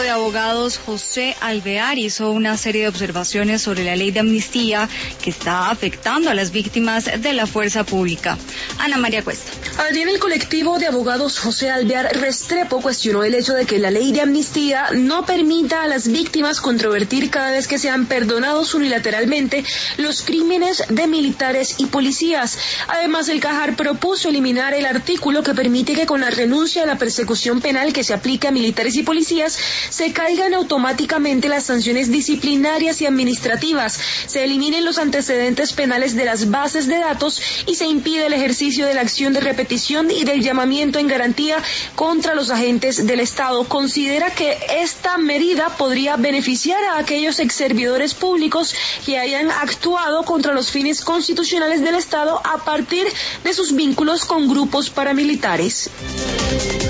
de abogados José Alvear hizo una serie de observaciones sobre la ley de amnistía que está afectando a las víctimas de la fuerza pública. Ana María Cuesta. Ayer el colectivo de abogados José Alvear Restrepo cuestionó el hecho de que la ley de amnistía no permita a las víctimas controvertir cada vez que sean perdonados unilateralmente los crímenes de militares y policías. Además, el Cajar propuso eliminar el artículo que permite que con la renuncia a la persecución penal que se aplica a militares y policías se caigan automáticamente las sanciones disciplinarias y administrativas, se eliminen los antecedentes penales de las bases de datos y se impide el ejercicio de la acción de repetición y del llamamiento en garantía contra los agentes del Estado. Considera que esta medida podría beneficiar a aquellos exservidores públicos que hayan actuado contra los fines constitucionales del Estado a partir de sus vínculos con grupos paramilitares.